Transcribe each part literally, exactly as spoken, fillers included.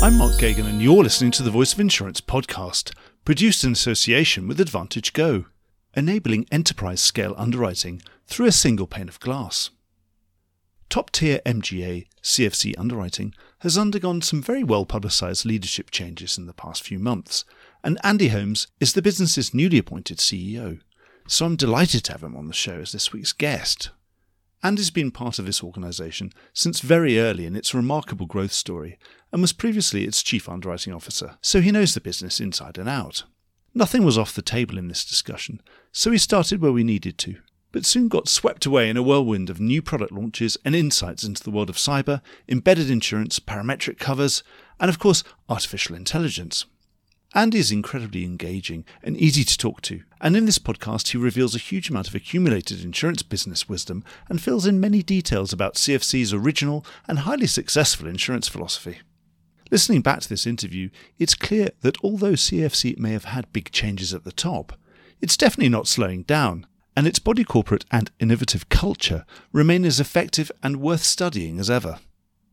I'm Mark Gagan and you're listening to the Voice of Insurance podcast, produced in association with Advantage Go, enabling enterprise-scale underwriting through a single pane of glass. Top-tier M G A C F C underwriting has undergone some very well-publicised leadership changes in the past few months, and Andy Holmes is the business's newly appointed C E O, so I'm delighted to have him on the show as this week's guest. Andy's been part of this organisation since very early in its remarkable growth story and was previously its chief underwriting officer, so he knows the business inside and out. Nothing was off the table in this discussion, so we started where we needed to, but soon got swept away in a whirlwind of new product launches and insights into the world of cyber, embedded insurance, parametric covers, and of course, artificial intelligence. Andy is incredibly engaging and easy to talk to, and in this podcast he reveals a huge amount of accumulated insurance business wisdom and fills in many details about C F C's original and highly successful insurance philosophy. Listening back to this interview, it's clear that although C F C may have had big changes at the top, it's definitely not slowing down, and its body corporate and innovative culture remain as effective and worth studying as ever.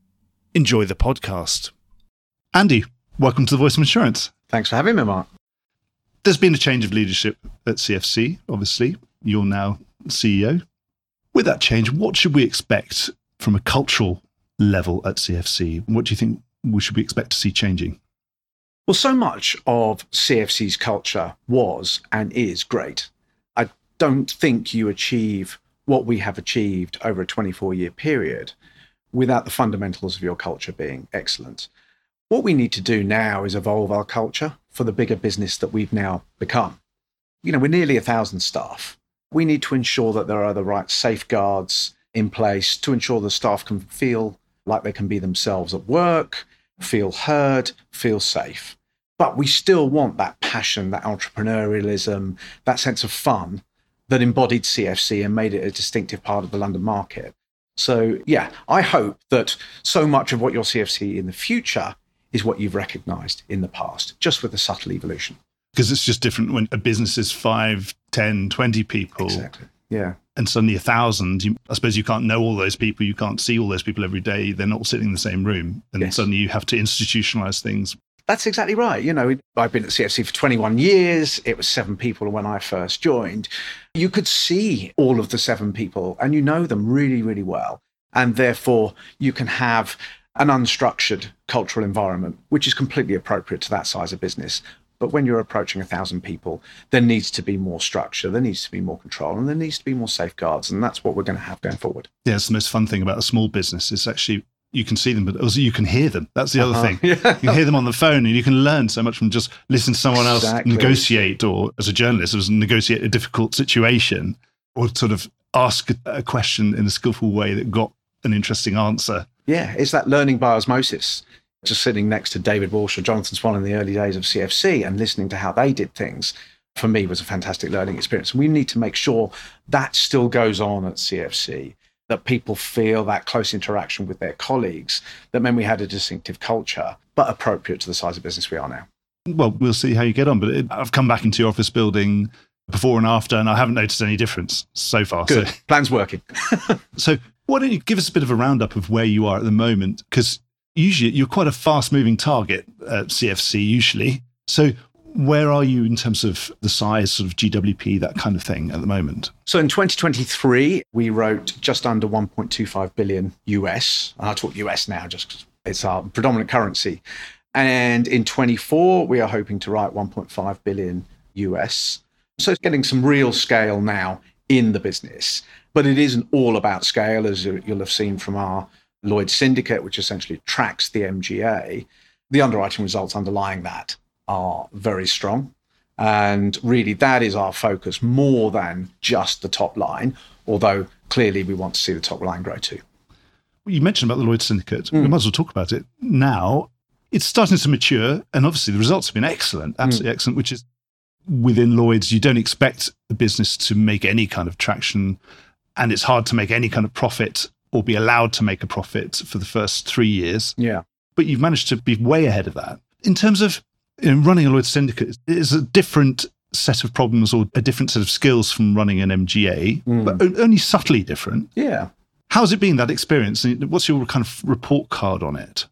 Enjoy the podcast. Andy, welcome to the Voice of Insurance. Thanks for having me, Mark. There's been a change of leadership at C F C, obviously. You're now C E O. With that change, what should we expect from a cultural level at C F C? What do you think we should we expect to see changing? Well, so much of C F C's culture was and is great. I don't think you achieve what we have achieved over a twenty-four year period without the fundamentals of your culture being excellent. What we need to do now is evolve our culture for the bigger business that we've now become. You know, we're nearly a thousand staff. We need to ensure that there are the right safeguards in place to ensure the staff can feel like they can be themselves at work, feel heard, feel safe. But we still want that passion, that entrepreneurialism, that sense of fun that embodied C F C and made it a distinctive part of the London market. So, yeah, I hope that so much of what you'll C F C in the future is what you've recognised in the past, just with a subtle evolution. Because it's just different when a business is five, ten, twenty people. Exactly, yeah. And suddenly a thousand, you, I suppose you can't know all those people, you can't see all those people every day, they're not sitting in the same room. And yes. Suddenly you have to institutionalise things. That's exactly right. You know, I've been at C F C for twenty-one years. It was seven people when I first joined. You could see all of the seven people and you know them really, really well. And therefore you can have an unstructured cultural environment, which is completely appropriate to that size of business. But when you're approaching a thousand people, there needs to be more structure, there needs to be more control, and there needs to be more safeguards. And that's what we're going to have going forward. Yeah, it's the most fun thing about a small business is actually you can see them, but also you can hear them. That's the uh-huh. other thing. Yeah. You can hear them on the phone and you can learn so much from just listening to someone exactly. else negotiate, or as a journalist, it was negotiate a difficult situation or sort of ask a question in a skillful way that got an interesting answer. Yeah, it's that learning by osmosis. Just sitting next to David Walsh or Jonathan Swan in the early days of C F C and listening to how they did things, for me, was a fantastic learning experience. We need to make sure that still goes on at C F C, that people feel that close interaction with their colleagues, that meant we had a distinctive culture, but appropriate to the size of business we are now. Well, we'll see how you get on, but it, I've come back into your office building before and after, and I haven't noticed any difference so far. Good. So. Plan's working. So why don't you give us a bit of a roundup of where you are at the moment? Because usually you're quite a fast-moving target at C F C, usually. So where are you in terms of the size, sort of G W P, that kind of thing at the moment? So in twenty twenty-three, we wrote just under one point two five billion U S. And I talk U S now just because it's our predominant currency. And in twenty-four, we are hoping to write one point five billion U S. So it's getting some real scale now in the business. But it isn't all about scale, as you'll have seen from our Lloyd's Syndicate, which essentially tracks the M G A. The underwriting results underlying that are very strong. And really, that is our focus more than just the top line, although clearly we want to see the top line grow too. Well, you mentioned about the Lloyd's Syndicate. Mm. We might as well talk about it now. It's starting to mature, and obviously the results have been excellent, absolutely mm. excellent, which is within Lloyd's, you don't expect the business to make any kind of traction, and it's hard to make any kind of profit or be allowed to make a profit for the first three years. Yeah. But you've managed to be way ahead of that. In terms of you know, running a Lloyd's Syndicate, it's a different set of problems or a different set of skills from running an M G A, mm. but only subtly different. Yeah. How's it been, that experience? What's your kind of report card on it?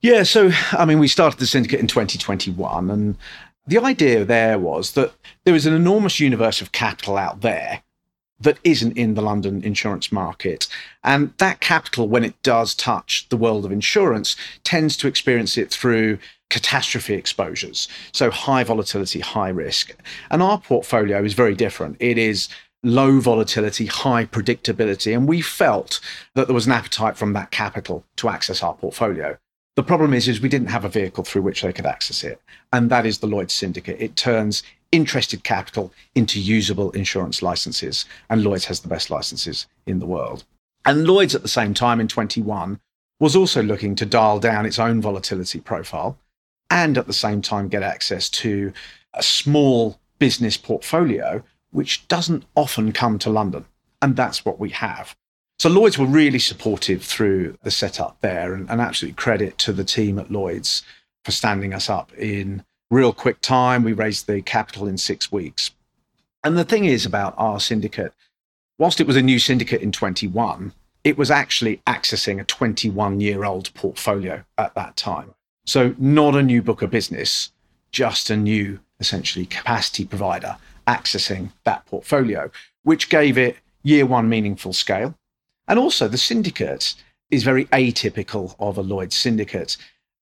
Yeah, so, I mean, we started the syndicate in twenty twenty-one, and the idea there was that there is an enormous universe of capital out there that isn't in the London insurance market. And that capital, when it does touch the world of insurance, tends to experience it through catastrophe exposures. So high volatility, high risk. And our portfolio is very different. It is low volatility, high predictability. And we felt that there was an appetite from that capital to access our portfolio. The problem is, is we didn't have a vehicle through which they could access it. And that is the Lloyd's Syndicate. It turns interested capital into usable insurance licenses. And Lloyd's has the best licenses in the world. And Lloyd's at the same time in twenty-one was also looking to dial down its own volatility profile and at the same time get access to a small business portfolio, which doesn't often come to London. And that's what we have. So Lloyd's were really supportive through the setup there, and, and absolute credit to the team at Lloyd's for standing us up in real quick time. We raised the capital in six weeks. And the thing is about our syndicate, whilst it was a new syndicate in twenty-one, it was actually accessing a twenty-one-year-old portfolio at that time. So not a new book of business, just a new, essentially, capacity provider accessing that portfolio, which gave it year one meaningful scale. And also the syndicate is very atypical of a Lloyd's syndicate.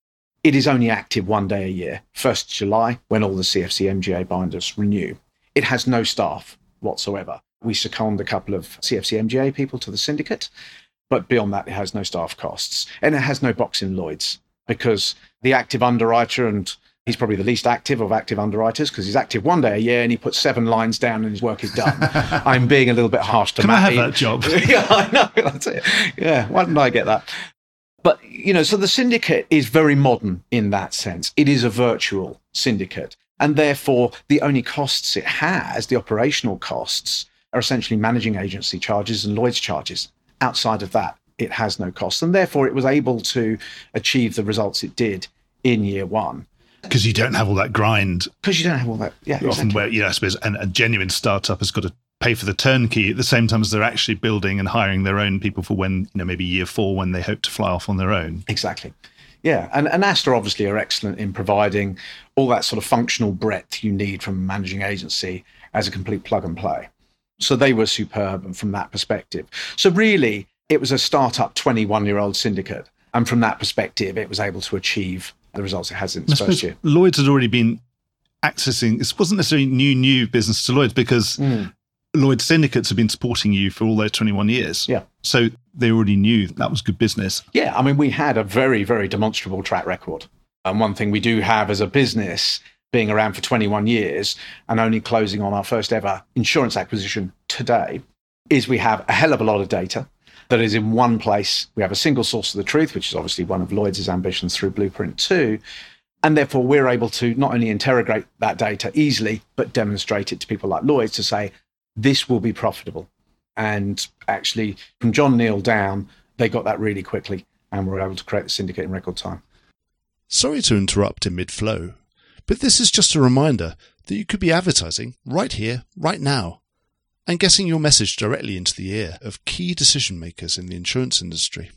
It is only active one day a year, first of July, when all the C F C M G A binders renew. It has no staff whatsoever. We second a couple of C F C M G A people to the syndicate, but beyond that, it has no staff costs. And it has no box in Lloyd's because the active underwriter, and he's probably the least active of active underwriters because he's active one day a year and he puts seven lines down and his work is done. I'm being a little bit harsh to Can Matty. I have that job? Yeah, I know. That's it. Yeah, why didn't I get that? But, you know, so the syndicate is very modern in that sense. It is a virtual syndicate. And therefore, the only costs it has, the operational costs, are essentially managing agency charges and Lloyd's charges. Outside of that, it has no costs. And therefore, it was able to achieve the results it did in year one. Because you don't have all that grind. Because you don't have all that. Yeah, Often exactly. where, you know, I suppose an, a genuine startup has got to pay for the turnkey at the same time as they're actually building and hiring their own people for when, you know, maybe year four when they hope to fly off on their own. Exactly. Yeah. And, and Astor obviously are excellent in providing all that sort of functional breadth you need from a managing agency as a complete plug and play. So they were superb from that perspective. So really, it was a startup twenty-one-year-old syndicate. And from that perspective, it was able to achieve the results it has in its first year. Lloyd's had already been accessing, this wasn't necessarily new, new business to Lloyd's because mm. Lloyd's syndicates have been supporting you for all those twenty-one years. Yeah. So they already knew that was good business. Yeah. I mean, we had a very, very demonstrable track record. And one thing we do have as a business, being around for twenty-one years and only closing on our first ever insurance acquisition today, is we have a hell of a lot of data that is in one place. We have a single source of the truth, which is obviously one of Lloyd's ambitions through Blueprint two. And therefore, we're able to not only interrogate that data easily, but demonstrate it to people like Lloyd's to say, this will be profitable. And actually, from John Neal down, they got that really quickly and were able to create the syndicate in record time. Sorry to interrupt in mid-flow, but this is just a reminder that you could be advertising right here, right now, and getting your message directly into the ear of key decision makers in the insurance industry.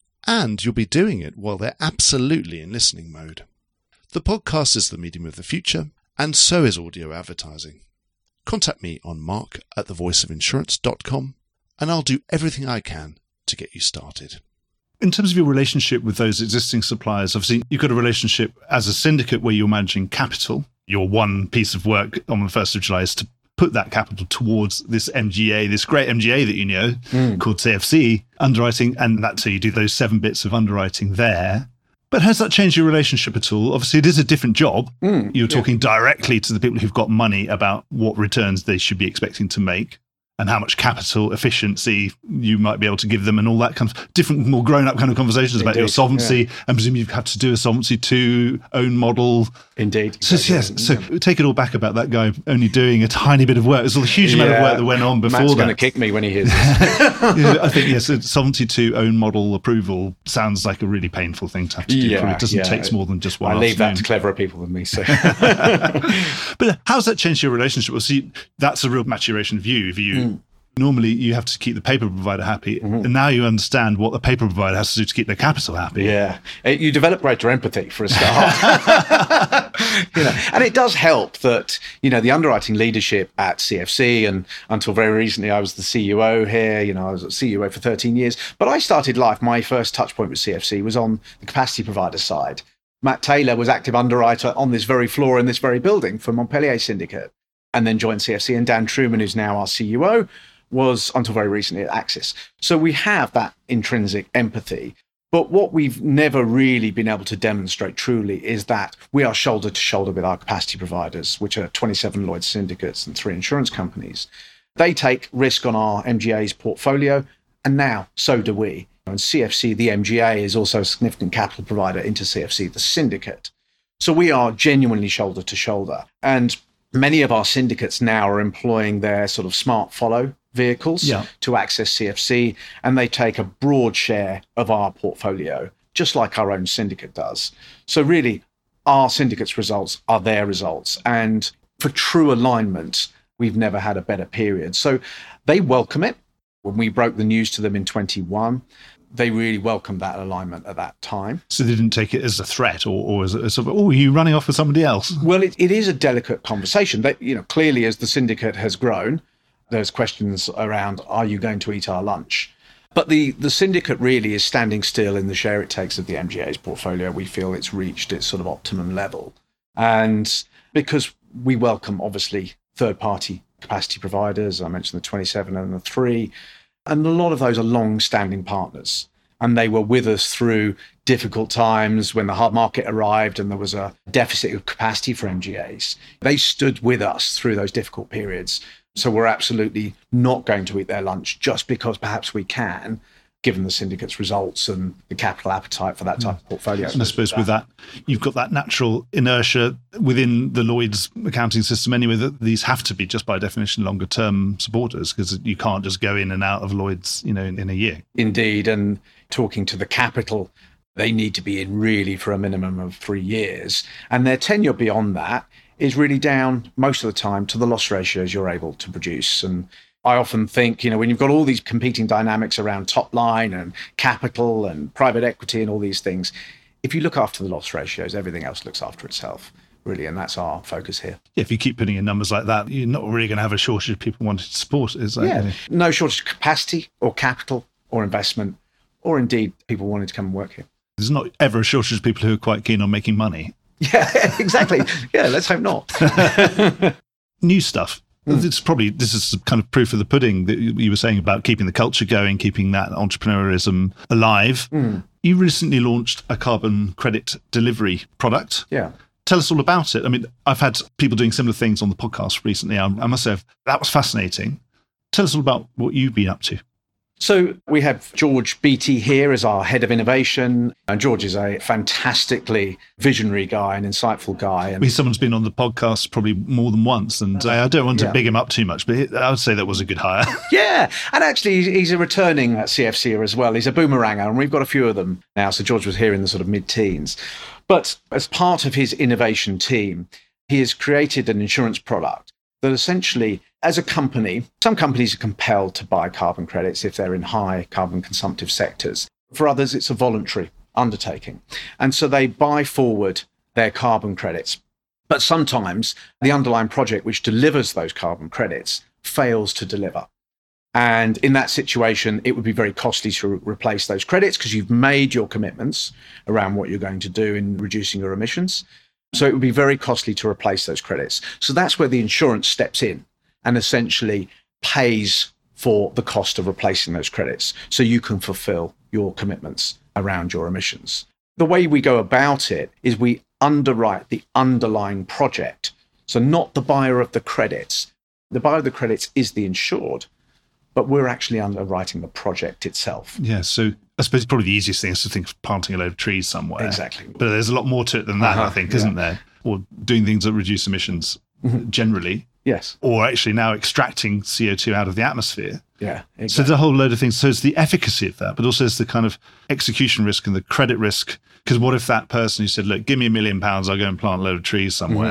And you'll be doing it while they're absolutely in listening mode. The podcast is the medium of the future, and so is audio advertising. Contact me on mark at the voice of insurance dot com, and I'll do everything I can to get you started. In terms of your relationship with those existing suppliers, obviously you've got a relationship as a syndicate where you're managing capital. Your one piece of work on the first of July is to put that capital towards this M G A, this great M G A that you know, mm. called C F C, underwriting, and that's how you do those seven bits of underwriting there. But has that changed your relationship at all? Obviously, it is a different job. Mm, You're yeah. talking directly to the people who've got money about what returns they should be expecting to make and how much capital efficiency you might be able to give them and all that kind of different, more grown-up kind of conversations Indeed, about your solvency. Yeah. And presumably you've had to do a Solvency two own model. Indeed. So, exactly. yes, so yeah. take it all back about that guy only doing a tiny bit of work. There's a huge yeah. amount of work that went on before Matt's that. Matt's going to kick me when he hears this. yeah, I think, yes, Solvency two own model approval sounds like a really painful thing to have to do. Yeah, it doesn't yeah. take more than just one I leave afternoon. that to cleverer people than me. So. But how's that changed your relationship? Well, see, that's a real maturation of you. If you mm. Normally, you have to keep the paper provider happy, mm-hmm. and now you understand what the paper provider has to do to keep their capital happy. Yeah, it, you develop greater empathy for a start. you know, and it does help that you know the underwriting leadership at C F C, and until very recently, I was the C U O here. You know, I was a C U O for thirteen years. But I started life. My first touch point with C F C was on the capacity provider side. Matt Taylor was active underwriter on this very floor in this very building for Montpellier Syndicate, and then joined C F C. And Dan Truman, who's now our C U O, was until very recently at Axis. So we have that intrinsic empathy. But what we've never really been able to demonstrate truly is that we are shoulder to shoulder with our capacity providers, which are twenty-seven Lloyd's syndicates and three insurance companies. They take risk on our M G A's portfolio, and now so do we. And C F C, the M G A, is also a significant capital provider into C F C, the syndicate. So we are genuinely shoulder to shoulder. And many of our syndicates now are employing their sort of smart follow vehicles yeah. to access C F C, and they take a broad share of our portfolio, just like our own syndicate does. So really, our syndicate's results are their results. And for true alignment, we've never had a better period. So they welcome it. When we broke the news to them in twenty-one, they really welcomed that alignment at that time. So they didn't take it as a threat or, or as a sort of, oh, are you running off with somebody else? Well, it, it is a delicate conversation. They, you know, clearly, as the syndicate has grown, there's questions around, are you going to eat our lunch? But the, the syndicate really is standing still in the share it takes of the M G A's portfolio. We feel it's reached its sort of optimum level. And because we welcome, obviously, third-party capacity providers, I mentioned the twenty-seven and the three, and a lot of those are long-standing partners. And they were with us through difficult times when the hard market arrived and there was a deficit of capacity for M G As. They stood with us through those difficult periods. So we're absolutely not going to eat their lunch just because perhaps we can, given the syndicate's results and the capital appetite for that type of portfolio. And I suppose with that, you've got that natural inertia within the Lloyd's accounting system anyway, that these have to be, just by definition, longer term supporters, because you can't just go in and out of Lloyd's, you know, in, in a year. Indeed. And talking to the capital, they need to be in really for a minimum of three years. And their tenure beyond that is really down most of the time to the loss ratios you're able to produce. And I often think, you know, when you've got all these competing dynamics around top line and capital and private equity and all these things, if you look after the loss ratios, everything else looks after itself, really. And that's our focus here. Yeah, if you keep putting in numbers like that, you're not really going to have a shortage of people wanting to support it, is that? Yeah, you know? No shortage of capacity or capital or investment, or indeed people wanting to come and work here. There's not ever a shortage of people who are quite keen on making money. Yeah, exactly. Yeah, let's hope not. New stuff. Mm. It's probably, this is kind of proof of the pudding that you were saying about keeping the culture going, keeping that entrepreneurism alive. Mm. You recently launched a carbon credit delivery product. Yeah. Tell us all about it. I mean, I've had people doing similar things on the podcast recently. I, I must say, that was fascinating. Tell us all about what you've been up to. So we have George Beattie here as our head of innovation. And George is a fantastically visionary guy, an insightful guy. And someone's been on the podcast probably more than once. And I don't want to yeah. big him up too much, but I would say that was a good hire. Yeah. And actually, he's a returning C F C er as well. He's a boomeranger, and we've got a few of them now. So George was here in the sort of mid-teens. But as part of his innovation team, he has created an insurance product that essentially, as a company, some companies are compelled to buy carbon credits if they're in high carbon consumptive sectors. For others, it's a voluntary undertaking. And so they buy forward their carbon credits. But sometimes the underlying project which delivers those carbon credits fails to deliver. And in that situation, it would be very costly to re- replace those credits because you've made your commitments around what you're going to do in reducing your emissions. So it would be very costly to replace those credits. So that's where the insurance steps in and essentially pays for the cost of replacing those credits so you can fulfill your commitments around your emissions. The way we go about it is we underwrite the underlying project. So not the buyer of the credits. The buyer of the credits is the insured, but we're actually underwriting the project itself. Yeah, so I suppose probably the easiest thing is to think of planting a load of trees somewhere. Exactly. But there's a lot more to it than that, uh-huh, I think, yeah. isn't there? Or doing things that reduce emissions mm-hmm. generally. Yes. Or actually now extracting C O two out of the atmosphere. Yeah, exactly. So there's a whole load of things. So it's the efficacy of that, but also it's the kind of execution risk and the credit risk. Because what if that person who said, look, give me a million pounds, I'll go and plant a load of trees somewhere. Mm-hmm.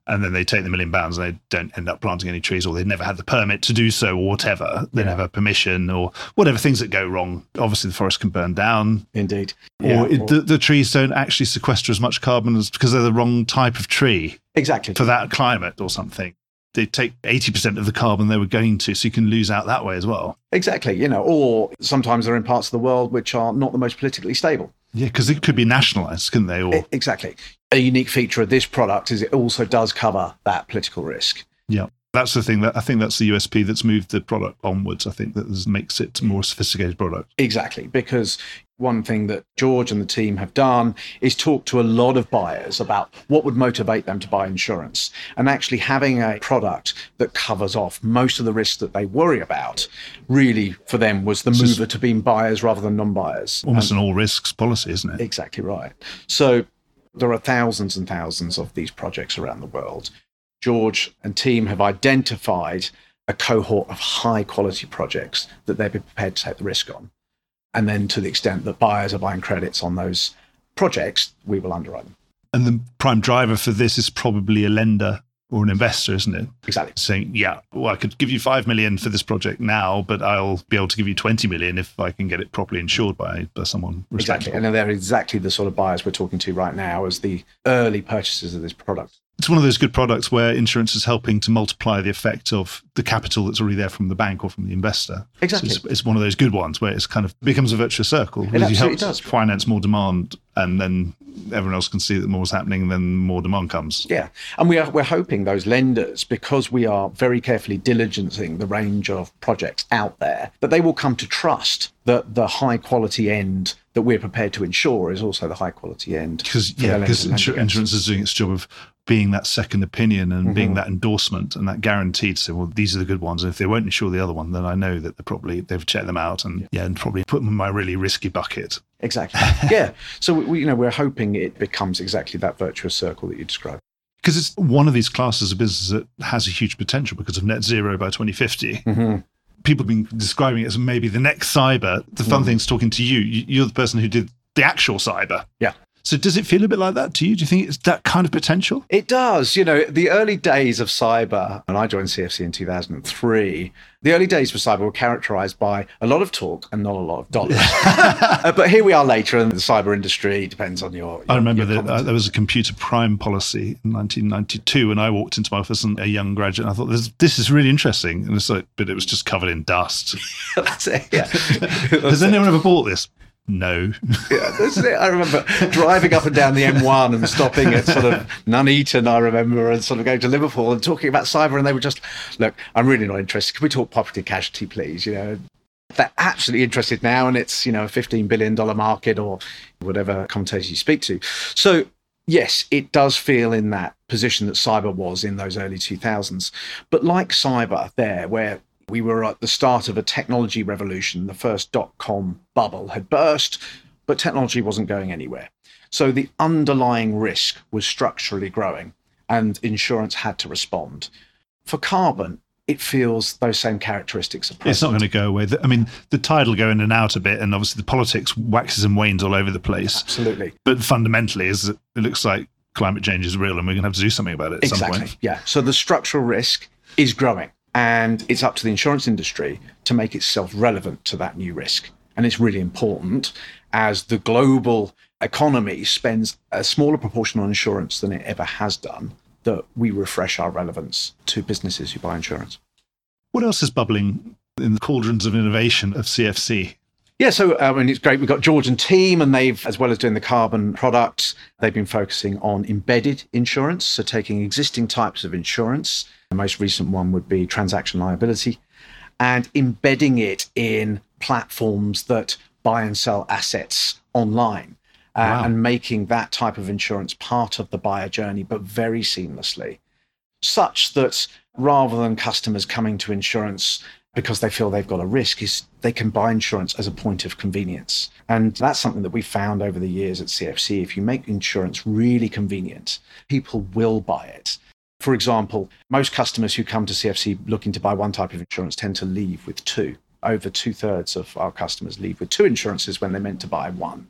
and then they take the million pounds and they don't end up planting any trees, or they've never had the permit to do so, or whatever. They yeah. never have permission, or whatever, things that go wrong. Obviously, the forest can burn down. Indeed. Or, yeah, it, or the, the trees don't actually sequester as much carbon as because they're the wrong type of tree. Exactly. For that climate or something. They take eighty percent of the carbon they were going to, so you can lose out that way as well. Exactly. You know, or sometimes they're in parts of the world which are not the most politically stable. Yeah, because it could be nationalised, couldn't they? Or Exactly. A unique feature of this product is it also does cover that political risk. Yeah, that's the thing. That I think that's the U S P that's moved the product onwards. I think that this makes it a more sophisticated product. Exactly, because one thing that George and the team have done is talk to a lot of buyers about what would motivate them to buy insurance. And actually having a product that covers off most of the risks that they worry about really for them was the mover to being buyers rather than non-buyers. Almost and, an all risks policy, isn't it? Exactly right. So there are thousands and thousands of these projects around the world. George and team have identified a cohort of high quality projects that they'd be prepared to take the risk on. And then to the extent that buyers are buying credits on those projects, we will underwrite them. And the prime driver for this is probably a lender or an investor, isn't it? Exactly. Saying, yeah, well, I could give you five million for this project now, but I'll be able to give you twenty million if I can get it properly insured by, by someone respectable. Exactly. And they're exactly the sort of buyers we're talking to right now as the early purchasers of this product. It's one of those good products where insurance is helping to multiply the effect of the capital that's already there from the bank or from the investor. Exactly. So it's, it's one of those good ones where it's kind of becomes a virtuous circle. It absolutely you help does. Finance more demand, and then everyone else can see that more is happening, and then more demand comes. Yeah. And we are, we're hoping those lenders, because we are very carefully diligencing the range of projects out there, that they will come to trust that the high quality end that we're prepared to insure is also the high quality end. Because yeah, because insur- insurance is doing its job of being that second opinion and mm-hmm. being that endorsement and that guarantee to say, well, these are the good ones. And if they won't insure the other one, then I know that they're probably, they've checked them out and yeah, yeah and probably put them in my really risky bucket. Exactly. Yeah. So we, you know, we're hoping it becomes exactly that virtuous circle that you described. Because it's one of these classes of business that has a huge potential because of net zero by twenty fifty. Mm-hmm. People have been describing it as maybe the next cyber. The fun mm. thing is talking to you. You're the person who did the actual cyber. Yeah. So does it feel a bit like that to you? Do you think it's that kind of potential? It does. You know, the early days of cyber, and I joined C F C in two thousand three, the early days of cyber were characterized by a lot of talk and not a lot of dollars. uh, but here we are later, and the cyber industry depends on your, your I remember your that uh, there was a computer prime policy in nineteen ninety-two, and I walked into my office and a young graduate, and I thought, this, this is really interesting. And it's like, but it was just covered in dust. That's it, yeah. Has anyone ever bought this? No. Yeah, that's it. I remember driving up and down the M one and stopping at sort of Nuneaton, I remember, and sort of going to Liverpool and talking about cyber. And they were just, look, I'm really not interested. Can we talk property casualty, please? You know, they're absolutely interested now. And it's, you know, a fifteen billion dollars market or whatever commentator you speak to. So, yes, it does feel in that position that cyber was in those early two thousands. But like cyber there, where we were at the start of a technology revolution. The first dot-com bubble had burst, but technology wasn't going anywhere. So the underlying risk was structurally growing, and insurance had to respond. For carbon, it feels those same characteristics are present. It's not going to go away. I mean, the tide will go in and out a bit, and obviously the politics waxes and wanes all over the place. Absolutely. But fundamentally, is that it looks like climate change is real, and we're going to have to do something about it at exactly. some point. Yeah. So the structural risk is growing. And it's up to the insurance industry to make itself relevant to that new risk. And it's really important as the global economy spends a smaller proportion on insurance than it ever has done, that we refresh our relevance to businesses who buy insurance. What else is bubbling in the cauldrons of innovation of C F C? Yeah, so I mean, it's great. We've got George and team, and they've, as well as doing the carbon products, they've been focusing on embedded insurance. So taking existing types of insurance, the most recent one would be transaction liability, and embedding it in platforms that buy and sell assets online, uh, wow. and making that type of insurance part of the buyer journey, but very seamlessly, such that rather than customers coming to insurance because they feel they've got a risk, is they can buy insurance as a point of convenience. And that's something that we found over the years at C F C. If you make insurance really convenient, people will buy it. For example, most customers who come to C F C looking to buy one type of insurance tend to leave with two. Over two thirds of our customers leave with two insurances when they're meant to buy one.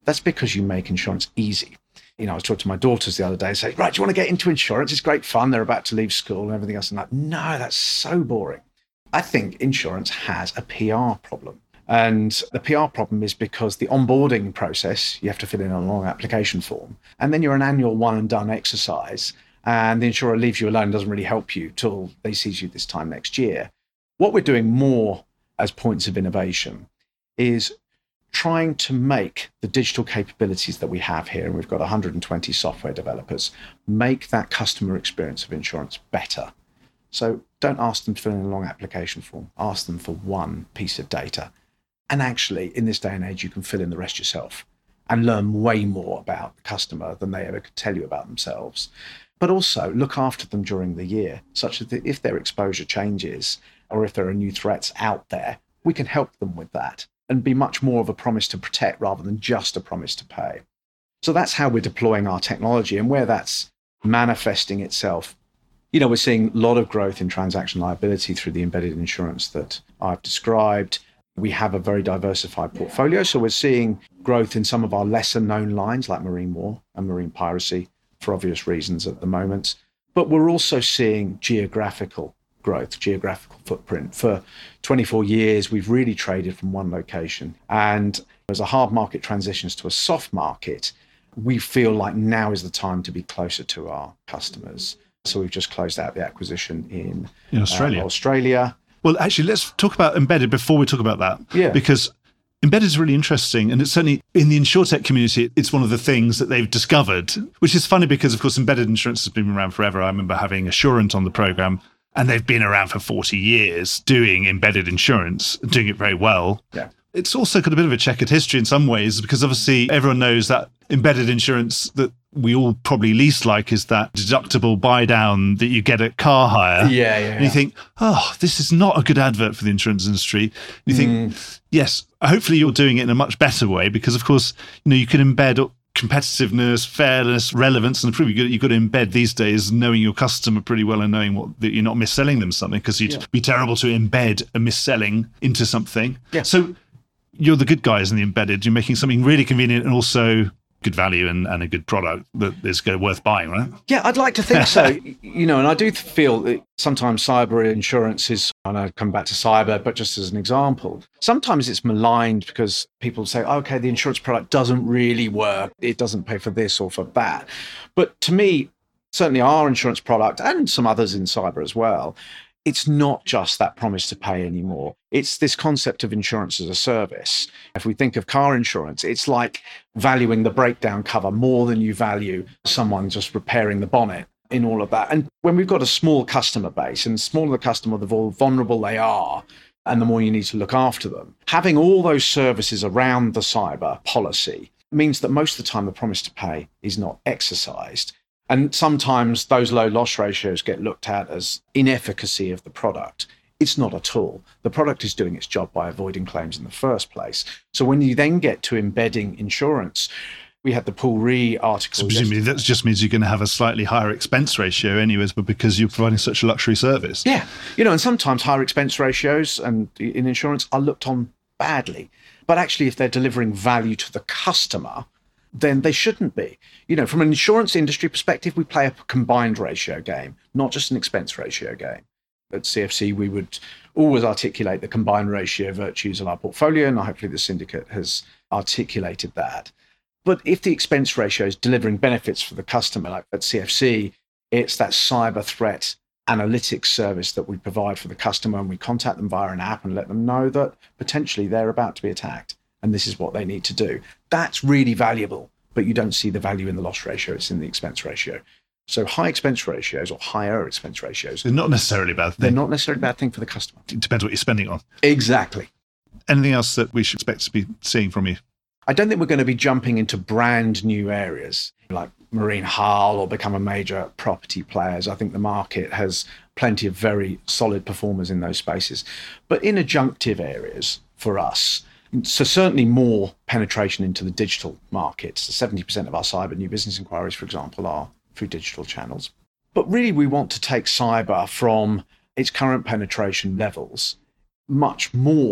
That's because you make insurance easy. You know, I was talking to my daughters the other day and say, right, do you want to get into insurance? It's great fun. They're about to leave school and everything else. And like, no, that's so boring. I think insurance has a P R problem. And the P R problem is because the onboarding process, you have to fill in a long application form. And then you're an annual one and done exercise. And the insurer leaves you alone, doesn't really help you till they seize you this time next year. What we're doing more as points of innovation is trying to make the digital capabilities that we have here, and we've got one hundred twenty software developers, make that customer experience of insurance better. So don't ask them to fill in a long application form. Ask them for one piece of data. And actually, in this day and age, you can fill in the rest yourself and learn way more about the customer than they ever could tell you about themselves. But also look after them during the year, such that if their exposure changes or if there are new threats out there, we can help them with that and be much more of a promise to protect rather than just a promise to pay. So that's how we're deploying our technology, and where that's manifesting itself. You know, we're seeing a lot of growth in transaction liability through the embedded insurance that I've described. We have a very diversified portfolio. So we're seeing growth in some of our lesser known lines like marine war and marine piracy for obvious reasons at the moment. But we're also seeing geographical growth, geographical footprint. For twenty-four years, we've really traded from one location. And as a hard market transitions to a soft market, we feel like now is the time to be closer to our customers. So we've just closed out the acquisition in, in Australia. Uh, Australia. Well, actually, let's talk about embedded before we talk about that. Yeah. Because embedded is really interesting. And it's certainly in the insurtech community, it's one of the things that they've discovered, which is funny because, of course, embedded insurance has been around forever. I remember having Assurant on the program, and they've been around for forty years doing embedded insurance, doing it very well. Yeah. It's also got a bit of a checkered history in some ways, because obviously everyone knows that embedded insurance that we all probably least like is that deductible buy down that you get at car hire. Yeah, yeah. And you yeah. think, oh, this is not a good advert for the insurance industry. And you think, Mm. yes, hopefully you're doing it in a much better way, because of course, you know, you can embed competitiveness, fairness, relevance, and probably you've got to embed these days knowing your customer pretty well and knowing what that you're not misselling them something, because you'd Yeah. be terrible to embed a misselling into something. Yeah. So you're the good guys in the embedded. You're making something really convenient and also good value and, and a good product that is go worth buying, right? Yeah, I'd like to think so. You know, and I do feel that sometimes cyber insurance is, and I come back to cyber, but just as an example, sometimes it's maligned because people say, okay, the insurance product doesn't really work. It doesn't pay for this or for that. But to me, certainly our insurance product and some others in cyber as well, it's not just that promise to pay anymore. It's this concept of insurance as a service. If we think of car insurance, it's like valuing the breakdown cover more than you value someone just repairing the bonnet in all of that. And when we've got a small customer base, and the smaller the customer, the more vulnerable they are, and the more you need to look after them, having all those services around the cyber policy means that most of the time the promise to pay is not exercised. And sometimes those low loss ratios get looked at as inefficacy of the product. It's not at all. The product is doing its job by avoiding claims in the first place. So when you then get to embedding insurance, we had the Paul Ree article. So presumably that just means you're going to have a slightly higher expense ratio anyways, but because you're providing such a luxury service. Yeah. You know, and sometimes higher expense ratios and in insurance are looked on badly. But actually, if they're delivering value to the customer, then they shouldn't be. You know, from an insurance industry perspective, we play a combined ratio game, not just an expense ratio game. At C F C, we would always articulate the combined ratio virtues of our portfolio, and hopefully the syndicate has articulated that. But if the expense ratio is delivering benefits for the customer, like at C F C, it's that cyber threat analytics service that we provide for the customer, and we contact them via an app and let them know that potentially they're about to be attacked. And this is what they need to do. That's really valuable, but you don't see the value in the loss ratio. It's in the expense ratio. So high expense ratios or higher expense ratios, They're not necessarily a bad thing. they're not necessarily a bad thing for the customer. It depends what you're spending on. Exactly. Anything else that we should expect to be seeing from you? I don't think we're going to be jumping into brand new areas like marine hull or become a major property players. I think the market has plenty of very solid performers in those spaces. But in adjunctive areas for us, so certainly more penetration into the digital markets. seventy percent of our cyber new business inquiries, for example, are through digital channels. But really, we want to take cyber from its current penetration levels much more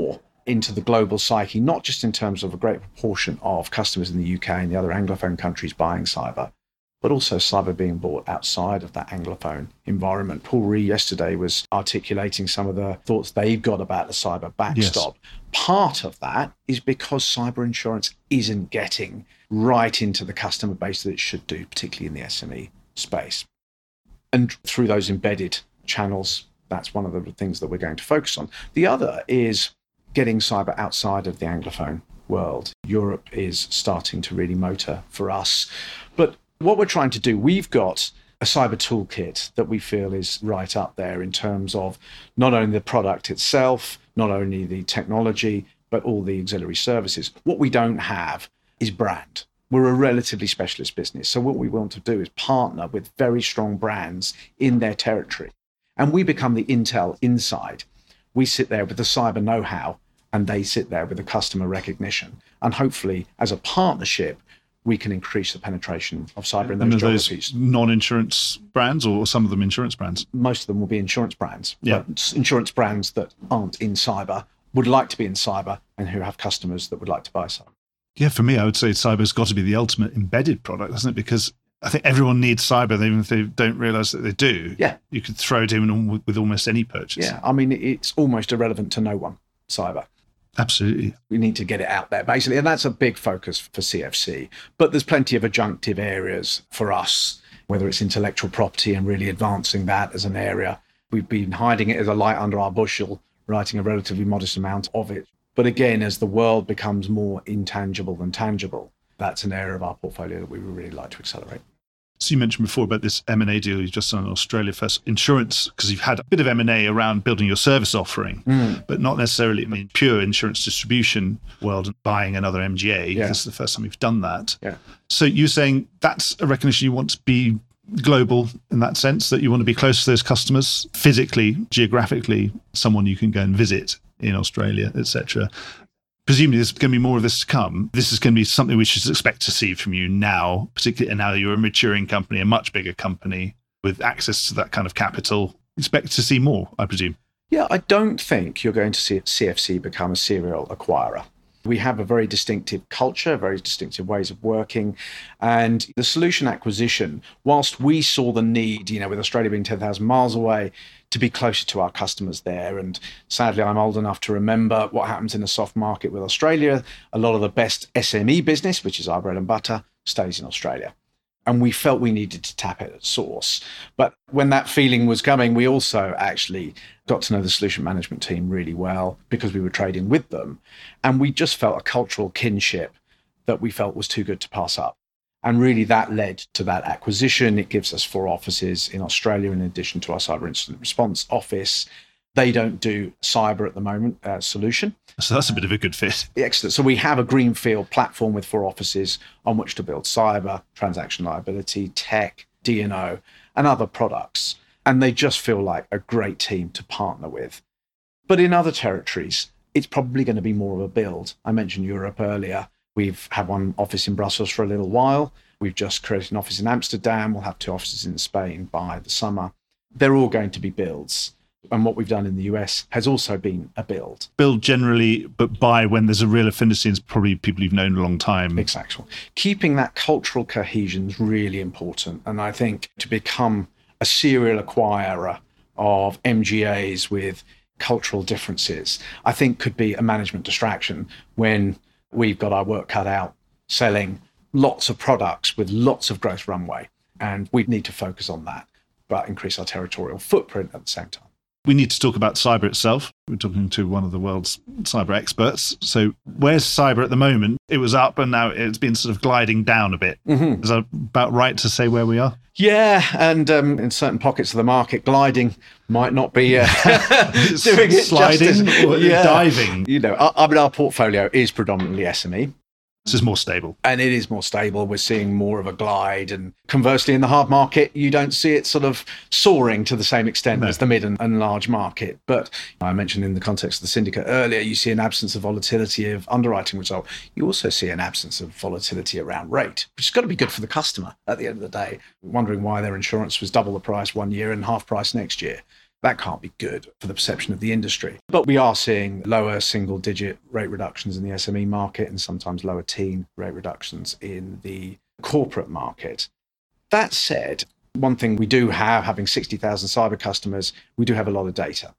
into the global psyche, not just in terms of a great proportion of customers in the U K and the other Anglophone countries buying cyber, but also cyber being bought outside of that Anglophone environment. Paul Ree yesterday was articulating some of the thoughts they've got about the cyber backstop. Yes. Part of that is because cyber insurance isn't getting right into the customer base that it should do, particularly in the S M E space. And through those embedded channels, that's one of the things that we're going to focus on. The other is getting cyber outside of the Anglophone world. Europe is starting to really motor for us. But what we're trying to do, we've got a cyber toolkit that we feel is right up there in terms of not only the product itself, not only the technology, but all the auxiliary services. What we don't have is brand. We're a relatively specialist business. So what we want to do is partner with very strong brands in their territory. And we become the Intel inside. We sit there with the cyber know-how, and they sit there with the customer recognition. And hopefully, as a partnership, we can increase the penetration of cyber in those and are geographies. Those non-insurance brands, or some of them insurance brands? Most of them will be insurance brands. Yeah. But insurance brands that aren't in cyber, would like to be in cyber, and who have customers that would like to buy cyber. Yeah, for me, I would say cyber's got to be the ultimate embedded product, hasn't it? Because I think everyone needs cyber, even if they don't realise that they do. Yeah. You could throw it in with almost any purchase. Yeah, I mean, it's almost irrelevant to no one, cyber. Absolutely. We need to get it out there, basically. And that's a big focus for C F C. But there's plenty of adjunctive areas for us, whether it's intellectual property and really advancing that as an area. We've been hiding it as a light under our bushel, writing a relatively modest amount of it. But again, as the world becomes more intangible than tangible, that's an area of our portfolio that we would really like to accelerate. So you mentioned before about this M and A deal you've just done in Australia First Insurance, because you've had a bit of M and A around building your service offering, mm. but not necessarily in the pure insurance distribution world and buying another M G A. Yeah. This is the first time you've done that. Yeah. So you're saying that's a recognition you want to be global in that sense, that you want to be close to those customers, physically, geographically, someone you can go and visit in Australia, et cetera. Presumably there's going to be more of this to come. This is going to be something we should expect to see from you now, particularly now you're a maturing company, a much bigger company with access to that kind of capital. Expect to see more, I presume. Yeah, I don't think you're going to see C F C become a serial acquirer. We have a very distinctive culture, very distinctive ways of working. And the solution acquisition, whilst we saw the need, you know, with Australia being ten thousand miles away, to be closer to our customers there. And sadly, I'm old enough to remember what happens in a soft market with Australia. A lot of the best S M E business, which is our bread and butter, stays in Australia. And we felt we needed to tap it at source. But when that feeling was coming, we also actually got to know the solution management team really well because we were trading with them. And we just felt a cultural kinship that we felt was too good to pass up. And really that led to that acquisition. It gives us four offices in Australia in addition to our cyber incident response office. They don't do cyber at the moment, uh, solution. So that's a bit of a good fit. Excellent. So we have a greenfield platform with four offices on which to build cyber, transaction liability, tech, D and O, and other products. And they just feel like a great team to partner with. But in other territories, it's probably going to be more of a build. I mentioned Europe earlier. We've had one office in Brussels for a little while. We've just created an office in Amsterdam. We'll have two offices in Spain by the summer. They're all going to be builds. And what we've done in the U S has also been a build. Build generally, but buy when there's a real affinity and it's probably people you've known a long time. Exactly. Keeping that cultural cohesion is really important. And I think to become a serial acquirer of M G As with cultural differences, I think could be a management distraction when we've got our work cut out selling lots of products with lots of growth runway. And we need to focus on that, but increase our territorial footprint at the same time. We need to talk about cyber itself. We're talking to one of the world's cyber experts. So where's cyber at the moment? It was up and now it's been sort of gliding down a bit. Mm-hmm. Is that about right to say where we are? Yeah, and um, in certain pockets of the market, gliding might not be uh, doing it sliding justice. Or yeah. diving. You know, I, I mean, our portfolio is predominantly S M E. This is more stable. And it is more stable. We're seeing more of a glide. And conversely, in the hard market, you don't see it sort of soaring to the same extent no. as the mid and, and large market. But I mentioned in the context of the syndicate earlier, you see an absence of volatility of underwriting result. You also see an absence of volatility around rate, which has got to be good for the customer at the end of the day, wondering why their insurance was double the price one year and half price next year. That can't be good for the perception of the industry. But we are seeing lower single-digit rate reductions in the S M E market and sometimes lower teen rate reductions in the corporate market. That said, one thing we do have, having sixty thousand cyber customers, we do have a lot of data.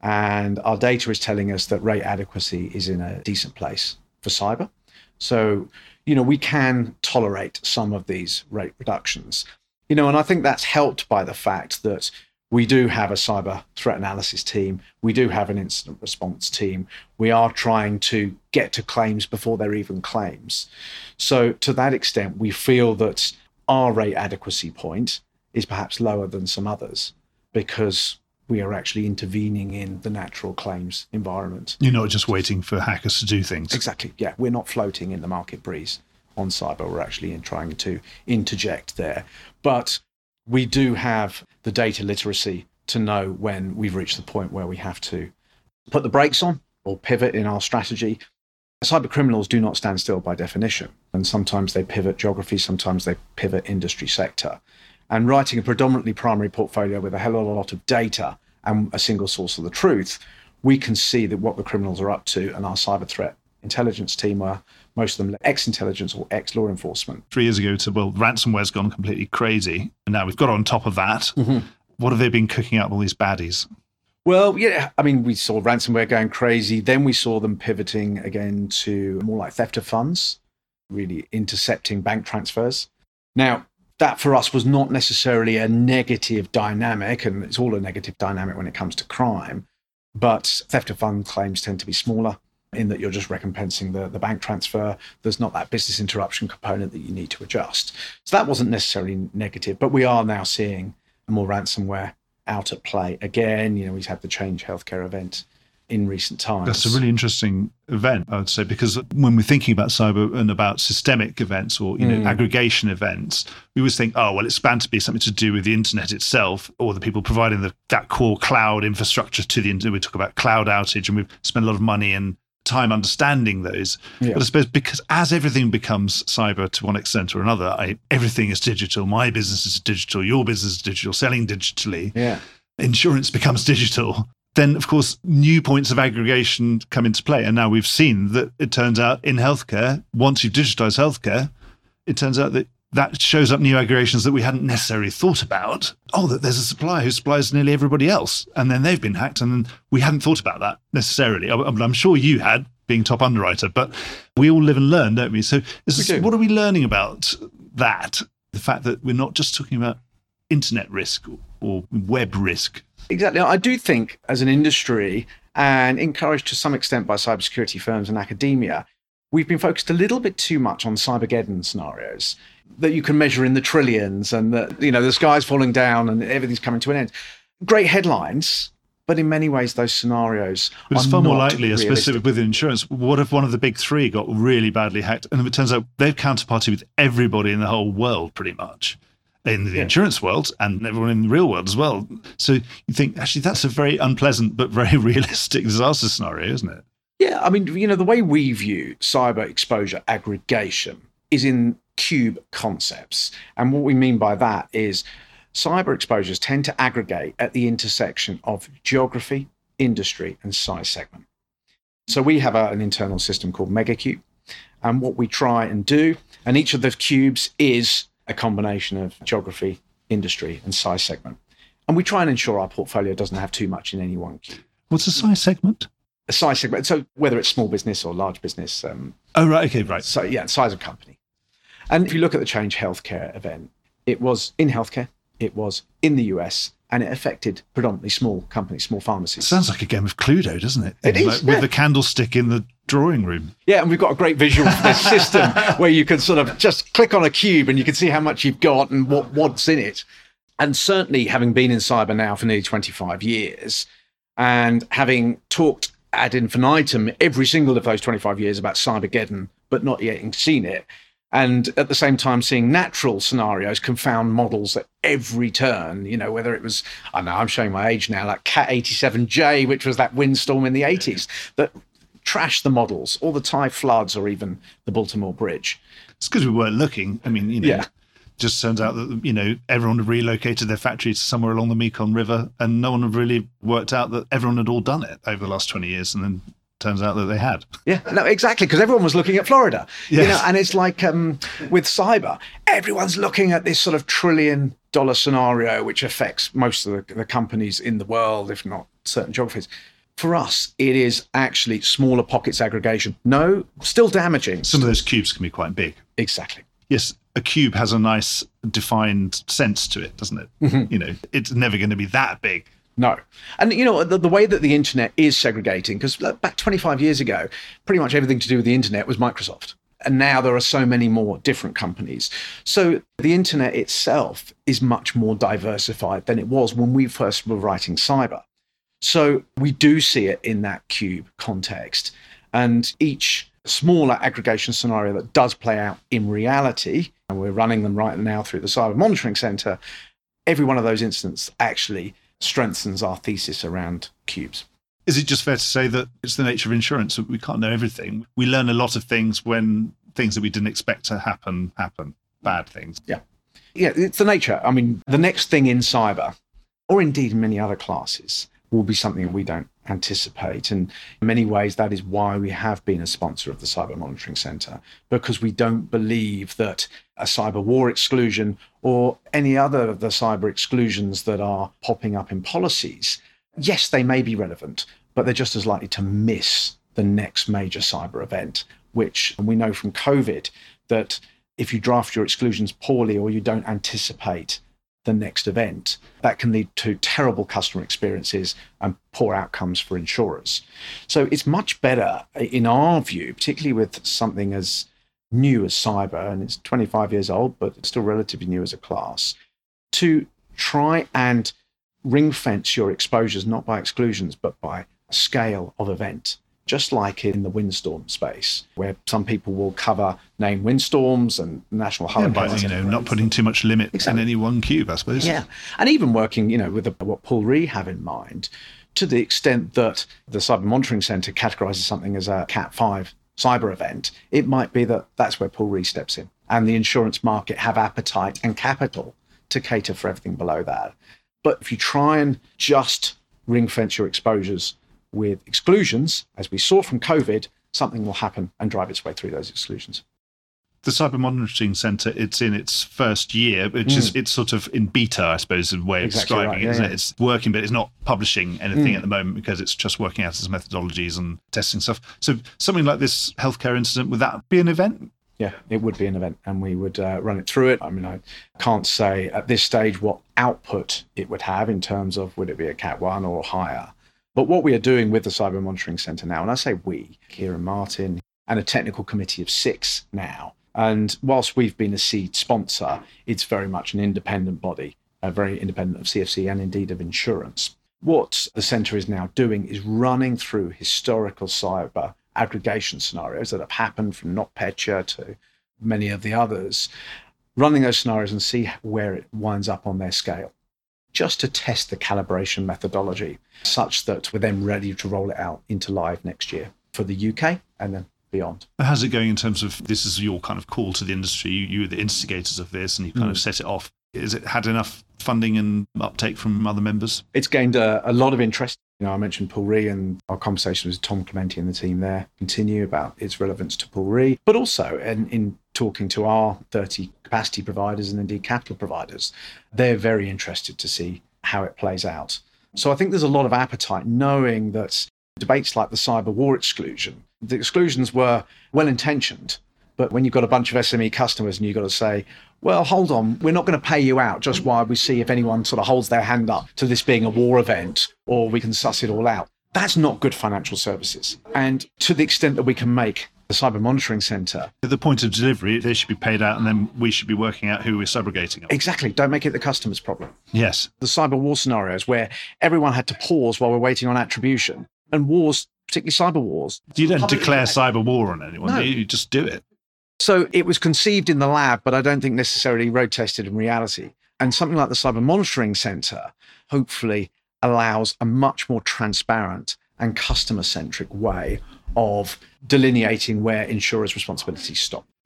And our data is telling us that rate adequacy is in a decent place for cyber. So, you know, we can tolerate some of these rate reductions. You know, and I think that's helped by the fact that we do have a cyber threat analysis team. We do have an incident response team. We are trying to get to claims before they're even claims. So to that extent, we feel that our rate adequacy point is perhaps lower than some others because we are actually intervening in the natural claims environment. You're not just waiting for hackers to do things. Exactly, yeah. We're not floating in the market breeze on cyber. We're actually in trying to interject there. But we do have the data literacy to know when we've reached the point where we have to put the brakes on or pivot in our strategy. Cyber criminals do not stand still by definition. And sometimes they pivot geography, sometimes they pivot industry sector. And writing a predominantly primary portfolio with a hell of a lot of data and a single source of the truth, we can see that what the criminals are up to, and our cyber threat intelligence team are most of them ex-intelligence or ex-law enforcement. Three years ago, to well, ransomware's gone completely crazy, and now we've got on top of that. Mm-hmm. What have they been cooking up all these baddies? Well, yeah, I mean, we saw ransomware going crazy. Then we saw them pivoting again to more like theft of funds, really intercepting bank transfers. Now, that for us was not necessarily a negative dynamic, and it's all a negative dynamic when it comes to crime, but theft of fund claims tend to be smaller in that you're just recompensing the, the bank transfer. There's not that business interruption component that you need to adjust. So that wasn't necessarily negative, but we are now seeing more ransomware out at play. Again, you know, we've had the Change Healthcare event in recent times. That's a really interesting event, I would say, because when we're thinking about cyber and about systemic events or, you know, mm. aggregation events, we always think, oh, well, it's bound to be something to do with the internet itself or the people providing the, that core cloud infrastructure to the internet. We talk about cloud outage and we've spent a lot of money and time understanding those. Yeah. But I suppose because as everything becomes cyber to one extent or another, I, everything is digital. My business is digital. Your business is digital. Selling digitally. Yeah. Insurance becomes digital. Then, of course, new points of aggregation come into play. And now we've seen that it turns out in healthcare, once you've digitized healthcare, it turns out that that shows up new aggregations that we hadn't necessarily thought about. Oh, that there's a supplier who supplies nearly everybody else, and then they've been hacked, and then we hadn't thought about that necessarily. I'm sure you had, being top underwriter, but we all live and learn, don't we? So this is, what are we learning about that? The fact that we're not just talking about internet risk or, or web risk. Exactly. I do think as an industry, and encouraged to some extent by cybersecurity firms and academia, we've been focused a little bit too much on Cybergeddon scenarios that you can measure in the trillions and that, you know, the sky's falling down and everything's coming to an end. Great headlines, but in many ways, those scenarios but it's are far not more likely, realistic. especially with insurance. What if one of the big three got really badly hacked? And it turns out they've counterparty with everybody in the whole world, pretty much, in the yeah. insurance world and everyone in the real world as well. So you think, actually, that's a very unpleasant but very realistic disaster scenario, isn't it? Yeah, I mean, you know, the way we view cyber exposure aggregation is in cube concepts. And what we mean by that is cyber exposures tend to aggregate at the intersection of geography, industry, and size segment. So we have a, an internal system called MegaCube. And what we try and do, and each of the cubes is a combination of geography, industry, and size segment. And we try and ensure our portfolio doesn't have too much in any one cube. What's a size segment? A size segment. So whether it's small business or large business. Um, oh, right. Okay, right. So yeah, size of company. And if you look at the Change Healthcare event, it was in healthcare, it was in the U S, and it affected predominantly small companies, small pharmacies. It sounds like a game of Cluedo, doesn't it? It like, is, with yeah. the candlestick in the drawing room. Yeah, and we've got a great visual for this system where you can sort of just click on a cube and you can see how much you've got and what, what's in it. And certainly having been in cyber now for nearly twenty-five years and having talked ad infinitum every single of those twenty-five years about Cybergeddon, but not yet seen it, and at the same time seeing natural scenarios confound models at every turn, you know, whether it was, I know I'm showing my age now, like Cat eighty-seven J, which was that windstorm in the eighties, that trashed the models, or the Thai floods, or even the Baltimore Bridge. It's because we weren't looking. I mean, you know, yeah. Just turns out that, you know, everyone had relocated their factory to somewhere along the Mekong River, and no one had really worked out that everyone had all done it over the last twenty years. And then turns out that they had. Yeah, no, exactly, because everyone was looking at Florida. Yes. You know, and it's like um, with cyber, everyone's looking at this sort of trillion dollar scenario, which affects most of the, the companies in the world, if not certain geographies. For us, it is actually smaller pockets aggregation. No, still damaging. Some of those cubes can be quite big. Exactly. Yes, a cube has a nice defined sense to it, doesn't it? Mm-hmm. You know, it's never going to be that big. No. And, you know, the, the way that the internet is segregating, because back twenty-five years ago, pretty much everything to do with the internet was Microsoft. And now there are so many more different companies. So the internet itself is much more diversified than it was when we first were writing cyber. So we do see it in that cube context. And each smaller aggregation scenario that does play out in reality, and we're running them right now through the Cyber Monitoring Center, every one of those instances actually strengthens our thesis around cubes. Is it just fair to say that it's the nature of insurance? We can't know everything. We learn a lot of things when things that we didn't expect to happen, happen. Bad things. Yeah. Yeah, it's the nature. I mean, the next thing in cyber, or indeed in many other classes, will be something that we don't anticipate. And in many ways, that is why we have been a sponsor of the Cyber Monitoring Center, because we don't believe that a cyber war exclusion or any other of the cyber exclusions that are popping up in policies, yes, they may be relevant, but they're just as likely to miss the next major cyber event, which we know from COVID that if you draft your exclusions poorly or you don't anticipate the next event, that can lead to terrible customer experiences and poor outcomes for insurers. So it's much better, in our view, particularly with something as new as cyber, and it's twenty-five years old, but it's still relatively new as a class, to try and ring fence your exposures, not by exclusions, but by scale of event. Just like in the windstorm space, where some people will cover named windstorms and national hurricanes. Yeah, by, you know, not putting too much limit exactly. in any one cube, I suppose. Yeah, and even working, you know, with the, what Paul Ree have in mind, to the extent that the Cyber Monitoring Center categorizes something as a Cat five cyber event, it might be that that's where Paul Ree steps in, and the insurance market have appetite and capital to cater for everything below that. But if you try and just ring fence your exposures with exclusions, as we saw from COVID, something will happen and drive its way through those exclusions. The Cyber Monitoring Center, it's in its first year, which mm. is it's sort of in beta, I suppose, is a way of exactly describing right. it, yeah, isn't yeah. it? It's working, but it's not publishing anything mm. at the moment because it's just working out its methodologies and testing stuff. So something like this healthcare incident, would that be an event? Yeah, it would be an event, and we would uh, run it through it. I mean, I can't say at this stage what output it would have in terms of would it be a Cat one or higher. But what we are doing with the Cyber Monitoring Center now, and I say we, Kieran Martin, and a technical committee of six now, and whilst we've been a seed sponsor, it's very much an independent body, uh, very independent of C F C and indeed of insurance. What the centre is now doing is running through historical cyber aggregation scenarios that have happened from NotPetya to many of the others, running those scenarios and see where it winds up on their scale, just to test the calibration methodology such that we're then ready to roll it out into live next year for the U K and then beyond. How's it going in terms of, this is your kind of call to the industry, you, you were the instigators of this and you kind mm. of set it off. Has it had enough funding and uptake from other members? It's gained a, a lot of interest. You know, I mentioned Paul Ree, and our conversation with Tom Clementi and the team there continue about its relevance to Paul Ree, but also in, in talking to our thirty capacity providers and indeed capital providers, they're very interested to see how it plays out. So I think there's a lot of appetite, knowing that debates like the cyber war exclusion, the exclusions were well-intentioned, but when you've got a bunch of S M E customers and you've got to say, well, hold on, we're not going to pay you out just while we see if anyone sort of holds their hand up to this being a war event, or we can suss it all out. That's not good financial services. And to the extent that we can make the Cyber Monitoring Center, at the point of delivery, they should be paid out and then we should be working out who we're subrogating on. Exactly. Don't make it the customer's problem. Yes. The cyber war scenarios where everyone had to pause while we're waiting on attribution, and wars, particularly cyber wars. You don't declare cyber war on anyone, no. do you? You just do it. So it was conceived in the lab, but I don't think necessarily road tested in reality. And something like the Cyber Monitoring Center hopefully allows a much more transparent and customer-centric way of delineating where insurers' responsibilities stop.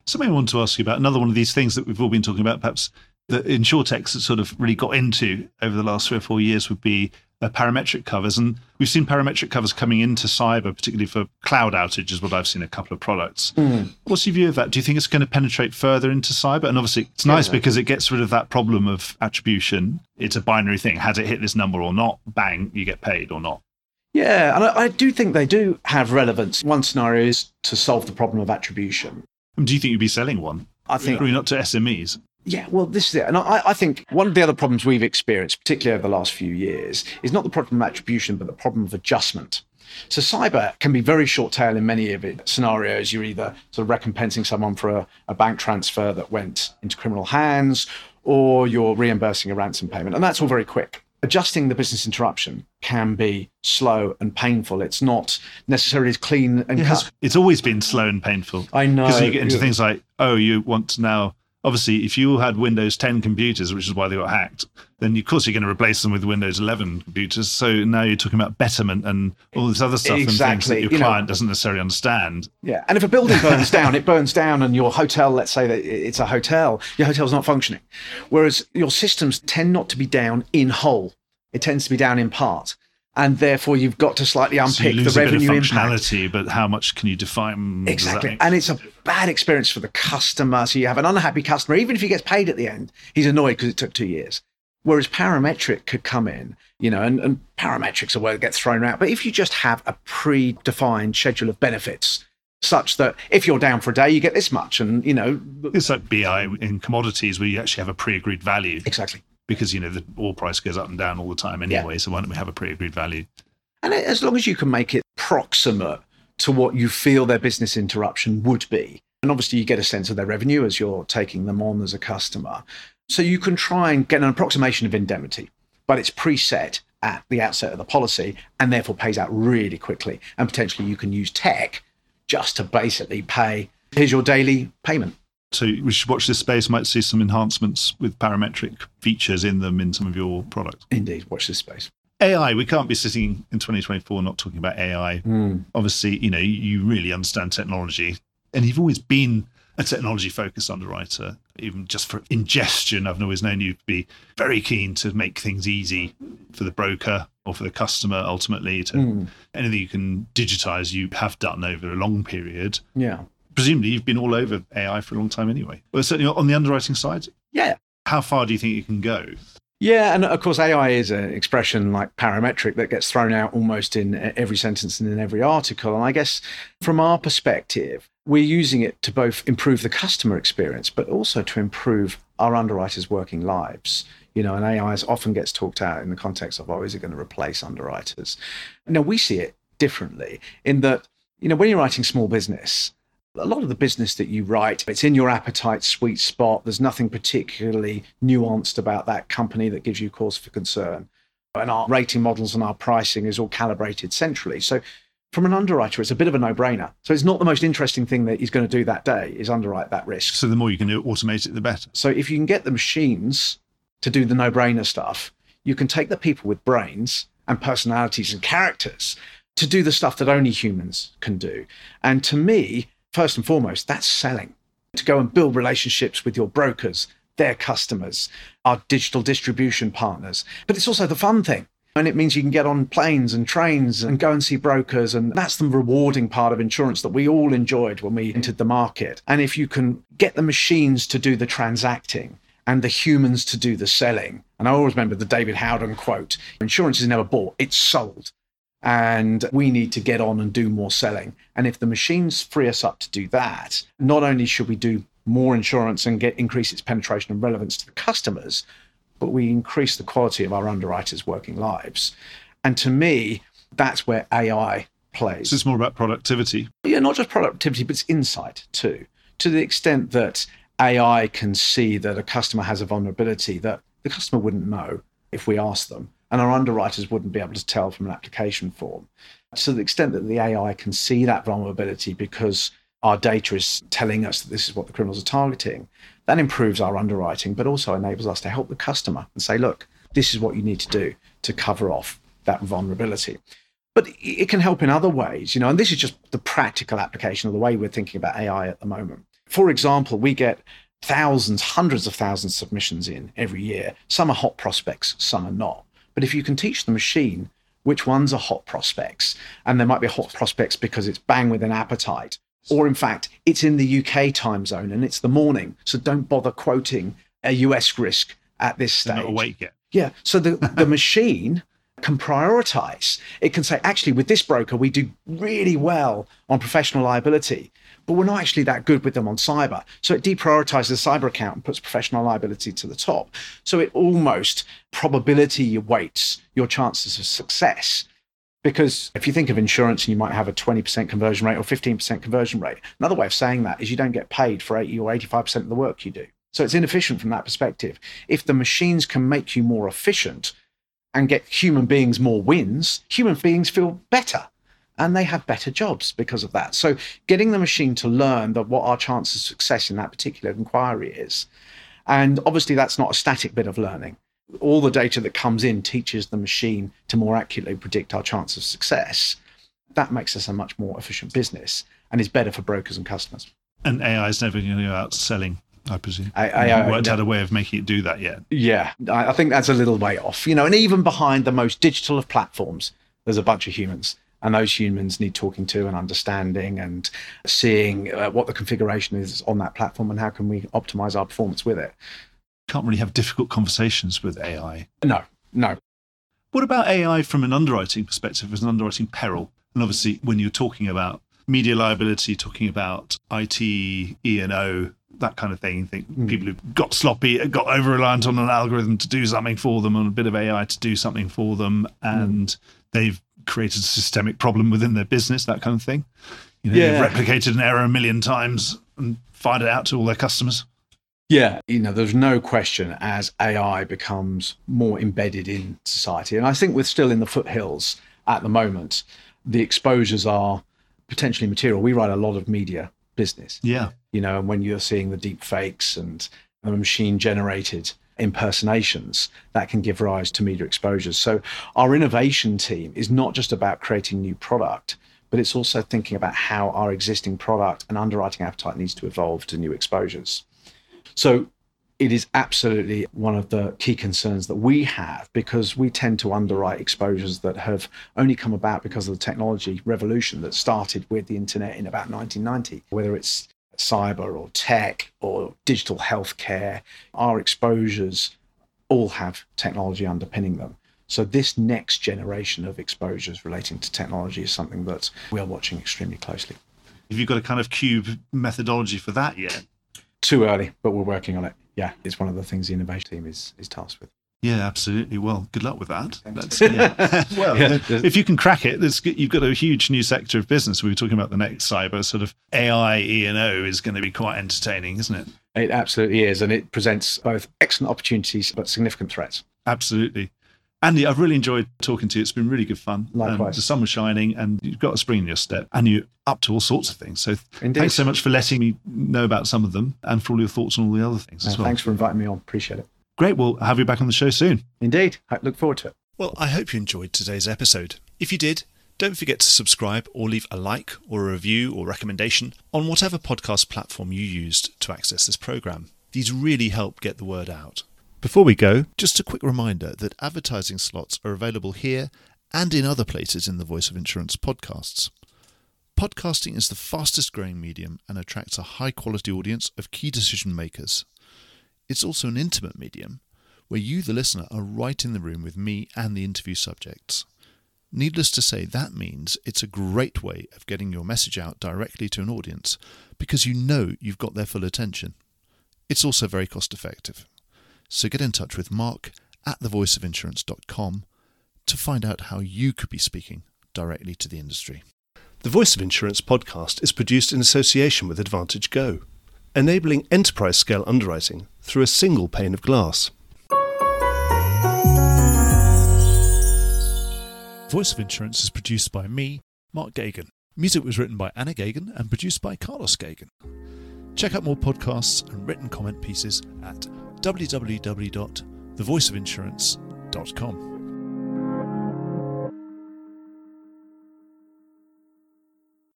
Something I want to ask you about, another one of these things that we've all been talking about, perhaps that InsurTechs has sort of really got into over the last three or four years would be uh, parametric covers. And we've seen parametric covers coming into cyber, particularly for cloud outages, what I've seen a couple of products. Mm. What's your view of that? Do you think it's going to penetrate further into cyber? And obviously it's nice yeah, because it gets rid of that problem of attribution. It's a binary thing. Has it hit this number or not? Bang, you get paid or not. Yeah, and I, I do think they do have relevance. One scenario is to solve the problem of attribution. Do you think you'd be selling one? I think probably not to S M Es. Yeah, well, this is it. And I, I think one of the other problems we've experienced, particularly over the last few years, is not the problem of attribution, but the problem of adjustment. So cyber can be very short tail in many of its scenarios. You're either sort of recompensing someone for a, a bank transfer that went into criminal hands, or you're reimbursing a ransom payment. And that's all very quick. Adjusting the business interruption can be slow and painful. It's not necessarily as clean and it cut. Has, it's always been slow and painful. I know. Because you get into things like, oh, you want to now, obviously, if you had Windows ten computers, which is why they got hacked, then of course you're going to replace them with Windows eleven computers. So now you're talking about betterment and all this other stuff exactly. and things that your you client know, doesn't necessarily understand. Yeah, and if a building burns down, it burns down, and your hotel, let's say that it's a hotel, your hotel's not functioning. Whereas your systems tend not to be down in whole. It tends to be down in part. And therefore, you've got to slightly unpick so you lose the revenue a bit of functionality, impact. But how much can you define? Exactly. And it's a bad experience for the customer. So you have an unhappy customer. Even if he gets paid at the end, he's annoyed because it took two years. Whereas parametric could come in, you know, and, and parametric's a word that gets thrown out. But if you just have a predefined schedule of benefits, such that if you're down for a day, you get this much. And, you know. It's like B I in commodities where you actually have a pre-agreed value. Exactly. Because, you know, the oil price goes up and down all the time anyway, yeah. So why don't we have a pre-agreed value? And as long as you can make it proximate to what you feel their business interruption would be, and obviously you get a sense of their revenue as you're taking them on as a customer, so you can try and get an approximation of indemnity, but it's preset at the outset of the policy and therefore pays out really quickly. And potentially you can use tech just to basically pay, here's your daily payment. So we should watch this space, might see some enhancements with parametric features in them in some of your products. Indeed, watch this space. A I, we can't be sitting in twenty twenty-four not talking about A I. Mm. Obviously, you know, you really understand technology and you've always been a technology-focused underwriter. Even just for ingestion, I've always known you to be very keen to make things easy for the broker or for the customer ultimately. To mm. anything you can digitize, you have done over a long period. Yeah. Presumably you've been all over A I for a long time anyway. Well, certainly on the underwriting side. Yeah. How far do you think you can go? Yeah, and of course A I is an expression like parametric that gets thrown out almost in every sentence and in every article. And I guess from our perspective, we're using it to both improve the customer experience, but also to improve our underwriters' working lives. You know, and A I often gets talked out in the context of, oh, is it going to replace underwriters? Now, we see it differently in that, you know, when you're writing small business, a lot of the business that you write, it's in your appetite sweet spot. There's nothing particularly nuanced about that company that gives you cause for concern. And our rating models and our pricing is all calibrated centrally. So from an underwriter, it's a bit of a no-brainer. So it's not the most interesting thing that he's going to do that day is underwrite that risk. So the more you can do, automate it, the better. So if you can get the machines to do the no-brainer stuff, you can take the people with brains and personalities and characters to do the stuff that only humans can do. And to me, first and foremost, that's selling. To go and build relationships with your brokers, their customers, our digital distribution partners. But it's also the fun thing. And it means you can get on planes and trains and go and see brokers. And that's the rewarding part of insurance that we all enjoyed when we entered the market. And if you can get the machines to do the transacting and the humans to do the selling. And I always remember the David Howden quote, insurance is never bought, it's sold. And we need to get on and do more selling. And if the machines free us up to do that, not only should we do more insurance and get increase its penetration and relevance to the customers, but we increase the quality of our underwriters' working lives. And to me, that's where A I plays. So it's more about productivity. Yeah, not just productivity, but it's insight too. To the extent that A I can see that a customer has a vulnerability that the customer wouldn't know if we asked them. And our underwriters wouldn't be able to tell from an application form. To the extent that the A I can see that vulnerability because our data is telling us that this is what the criminals are targeting, that improves our underwriting, but also enables us to help the customer and say, look, this is what you need to do to cover off that vulnerability. But it can help in other ways, you know, and this is just the practical application of the way we're thinking about A I at the moment. For example, we get thousands, hundreds of thousands of submissions in every year. Some are hot prospects, some are not. But if you can teach the machine which ones are hot prospects, and there might be hot prospects because it's bang with an appetite, or in fact, it's in the U K time zone and it's the morning, so don't bother quoting a U S risk at this stage. They're not awake yet. Yeah, so the, the machine can prioritize. It can say, actually, with this broker, we do really well on professional liability, but we're not actually that good with them on cyber. So it deprioritizes the cyber account and puts professional liability to the top. So it almost probability weights your chances of success. Because if you think of insurance and you might have a twenty percent conversion rate or fifteen percent conversion rate, another way of saying that is you don't get paid for eighty or eighty-five percent of the work you do. So it's inefficient from that perspective. If the machines can make you more efficient and get human beings more wins, human beings feel better and they have better jobs because of that. So getting the machine to learn that what our chance of success in that particular inquiry is. And obviously that's not a static bit of learning. All the data that comes in teaches the machine to more accurately predict our chance of success. That makes us a much more efficient business and is better for brokers and customers. And A I is never going to go out selling, I presume. I, I, I worked out a way of making it do that yet. Yeah, I think that's a little way off. You know, and even behind the most digital of platforms, there's a bunch of humans. And those humans need talking to and understanding and seeing uh, what the configuration is on that platform and how can we optimize our performance with it. Can't really have difficult conversations with A I. No, no. What about A I from an underwriting perspective, as an underwriting peril? And obviously, when you're talking about media liability, talking about I T, E and O, that kind of thing, you think mm. people who got sloppy, got over-reliant on an algorithm to do something for them, on a bit of A I to do something for them, and mm. they've created a systemic problem within their business, that kind of thing. You know, yeah. They've replicated an error a million times and fired it out to all their customers. Yeah, you know, there's no question as A I becomes more embedded in society, and I think we're still in the foothills at the moment, the exposures are potentially material. We write a lot of media business. Yeah. You know, and when you're seeing the deep fakes and the machine generated impersonations, that can give rise to media exposures. So our innovation team is not just about creating new product, but it's also thinking about how our existing product and underwriting appetite needs to evolve to new exposures. So it is absolutely one of the key concerns that we have, because we tend to underwrite exposures that have only come about because of the technology revolution that started with the internet in about nineteen ninety, whether it's cyber or tech or digital healthcare. Our exposures all have technology underpinning them. So this next generation of exposures relating to technology is something that we are watching extremely closely. Have you got a kind of cube methodology for that yet? Too early, but we're working on it. Yeah, it's one of the things the innovation team is is tasked with. Yeah, absolutely. Well, good luck with that. That's, yeah. Well, yeah. If you can crack it, that's, you've got a huge new sector of business. We were talking about the next cyber sort of A I, E and O is going to be quite entertaining, isn't it? It absolutely is. And it presents both excellent opportunities, but significant threats. Absolutely. Andy, I've really enjoyed talking to you. It's been really good fun. Likewise. Um, the sun was shining and you've got a spring in your step and you're up to all sorts of things. So Indeed. Thanks so much for letting me know about some of them and for all your thoughts on all the other things as uh, well. Thanks for inviting me on. Appreciate it. Great. We'll have you back on the show soon. Indeed. I look forward to it. Well, I hope you enjoyed today's episode. If you did, don't forget to subscribe or leave a like or a review or recommendation on whatever podcast platform you used to access this program. These really help get the word out. Before we go, just a quick reminder that advertising slots are available here and in other places in the Voice of Insurance podcasts. Podcasting is the fastest growing medium and attracts a high quality audience of key decision makers. It's also an intimate medium where you, the listener, are right in the room with me and the interview subjects. Needless to say, that means it's a great way of getting your message out directly to an audience because you know you've got their full attention. It's also very cost effective. So get in touch with Mark at the voice of insurance dot com to find out how you could be speaking directly to the industry. The Voice of Insurance podcast is produced in association with Advantage Go, enabling enterprise-scale underwriting through a single pane of glass. Voice of Insurance is produced by me, Mark Gagan. Music was written by Anna Gagan and produced by Carlos Gagan. Check out more podcasts and written comment pieces at w w w dot the voice of insurance dot com.